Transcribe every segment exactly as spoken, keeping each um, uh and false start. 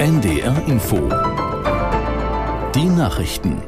N D R Info. Die Nachrichten.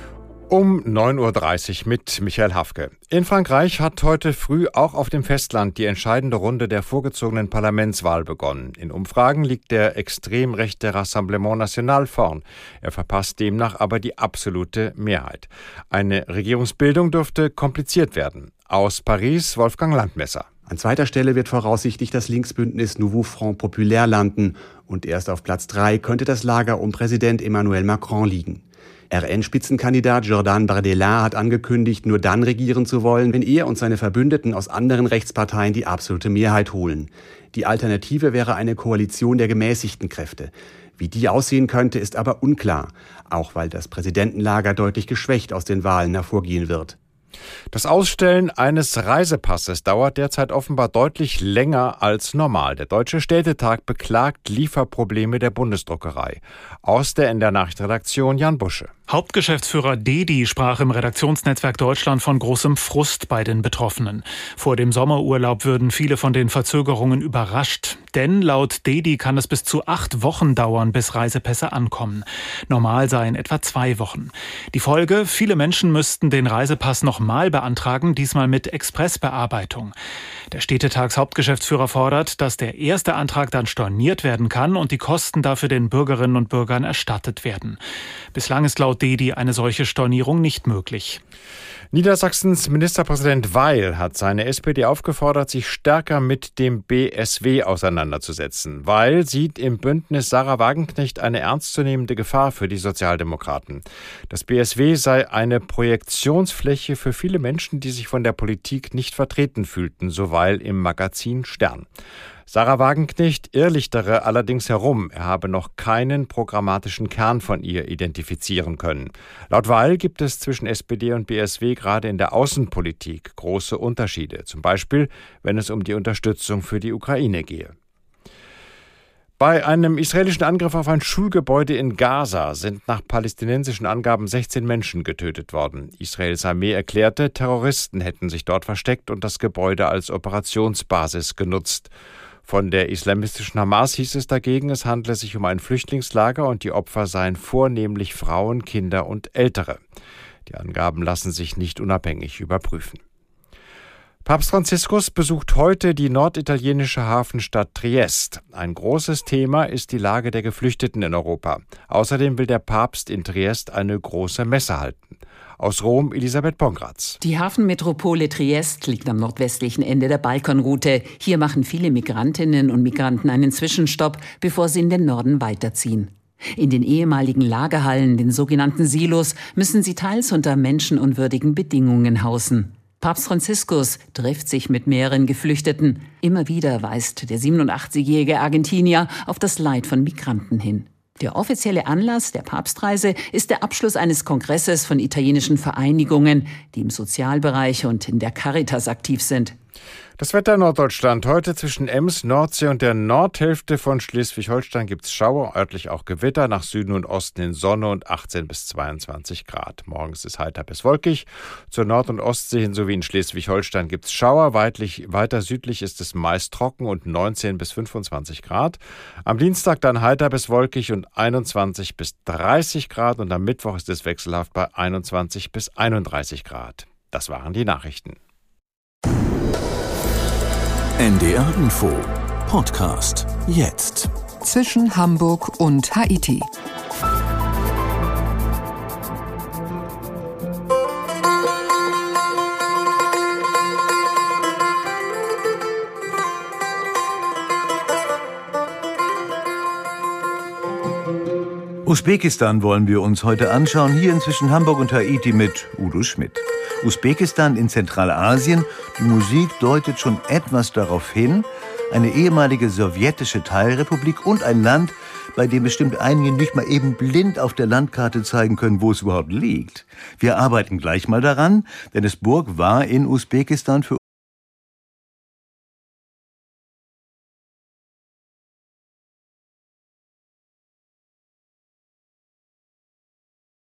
Um neun Uhr dreißig mit Michael Hafke. In Frankreich hat heute früh auch auf dem Festland die entscheidende Runde der vorgezogenen Parlamentswahl begonnen. In Umfragen liegt der extrem rechte Rassemblement National vorn. Er verpasst demnach aber die absolute Mehrheit. Eine Regierungsbildung dürfte kompliziert werden. Aus Paris Wolfgang Landmesser. An zweiter Stelle wird voraussichtlich das Linksbündnis Nouveau Front Populaire landen. Und erst auf Platz drei könnte das Lager um Präsident Emmanuel Macron liegen. R N-Spitzenkandidat Jordan Bardella hat angekündigt, nur dann regieren zu wollen, wenn er und seine Verbündeten aus anderen Rechtsparteien die absolute Mehrheit holen. Die Alternative wäre eine Koalition der gemäßigten Kräfte. Wie die aussehen könnte, ist aber unklar, auch weil das Präsidentenlager deutlich geschwächt aus den Wahlen hervorgehen wird. Das Ausstellen eines Reisepasses dauert derzeit offenbar deutlich länger als normal. Der Deutsche Städtetag beklagt Lieferprobleme der Bundesdruckerei. Aus der N D R-Nachrichtenredaktion Jan Busche. Hauptgeschäftsführer Dedi sprach im Redaktionsnetzwerk Deutschland von großem Frust bei den Betroffenen. Vor dem Sommerurlaub würden viele von den Verzögerungen überrascht. Denn laut Dedi kann es bis zu acht Wochen dauern, bis Reisepässe ankommen. Normal seien etwa zwei Wochen. Die Folge: Viele Menschen müssten den Reisepass nochmal beantragen, diesmal mit Expressbearbeitung. Der Städtetags-Hauptgeschäftsführer fordert, dass der erste Antrag dann storniert werden kann und die Kosten dafür den Bürgerinnen und Bürgern erstattet werden. Bislang ist laut Dedi eine solche Stornierung nicht möglich. Niedersachsens Ministerpräsident Weil hat seine S P D aufgefordert, sich stärker mit dem B S W auseinanderzusetzen. Weil sieht im Bündnis Sarah Wagenknecht eine ernstzunehmende Gefahr für die Sozialdemokraten. Das B S W sei eine Projektionsfläche für viele Menschen, die sich von der Politik nicht vertreten fühlten, so Weil im Magazin Stern. Sarah Wagenknecht irrlichtere allerdings herum. Er habe noch keinen programmatischen Kern von ihr identifizieren können. Laut Weil gibt es zwischen S P D und B S W gerade in der Außenpolitik große Unterschiede. Zum Beispiel, wenn es um die Unterstützung für die Ukraine gehe. Bei einem israelischen Angriff auf ein Schulgebäude in Gaza sind nach palästinensischen Angaben sechzehn Menschen getötet worden. Israels Armee erklärte, Terroristen hätten sich dort versteckt und das Gebäude als Operationsbasis genutzt. Von der islamistischen Hamas hieß es dagegen, es handle sich um ein Flüchtlingslager und die Opfer seien vornehmlich Frauen, Kinder und Ältere. Die Angaben lassen sich nicht unabhängig überprüfen. Papst Franziskus besucht heute die norditalienische Hafenstadt Triest. Ein großes Thema ist die Lage der Geflüchteten in Europa. Außerdem will der Papst in Triest eine große Messe halten. Aus Rom Elisabeth Pongratz. Die Hafenmetropole Triest liegt am nordwestlichen Ende der Balkanroute. Hier machen viele Migrantinnen und Migranten einen Zwischenstopp, bevor sie in den Norden weiterziehen. In den ehemaligen Lagerhallen, den sogenannten Silos, müssen sie teils unter menschenunwürdigen Bedingungen hausen. Papst Franziskus trifft sich mit mehreren Geflüchteten. Immer wieder weist der siebenundachtzigjährige Argentinier auf das Leid von Migranten hin. Der offizielle Anlass der Papstreise ist der Abschluss eines Kongresses von italienischen Vereinigungen, die im Sozialbereich und in der Caritas aktiv sind. Das Wetter in Norddeutschland. Heute zwischen Ems, Nordsee und der Nordhälfte von Schleswig-Holstein gibt es Schauer, örtlich auch Gewitter, nach Süden und Osten in Sonne und achtzehn bis zweiundzwanzig Grad. Morgens ist heiter bis wolkig. Zur Nord- und Ostsee hin sowie in Schleswig-Holstein gibt es Schauer. Weitlich, weiter südlich ist es meist trocken und neunzehn bis fünfundzwanzig Grad. Am Dienstag dann heiter bis wolkig und einundzwanzig bis dreißig Grad. Und am Mittwoch ist es wechselhaft bei einundzwanzig bis einunddreißig Grad. Das waren die Nachrichten. N D R Info Podcast jetzt. Zwischen Hamburg und Haiti. Usbekistan wollen wir uns heute anschauen, hier inzwischen Hamburg und Haiti mit Udo Schmidt. Usbekistan in Zentralasien, die Musik deutet schon etwas darauf hin, eine ehemalige sowjetische Teilrepublik und ein Land, bei dem bestimmt einige nicht mal eben blind auf der Landkarte zeigen können, wo es überhaupt liegt. Wir arbeiten gleich mal daran, denn es Burg war in Usbekistan für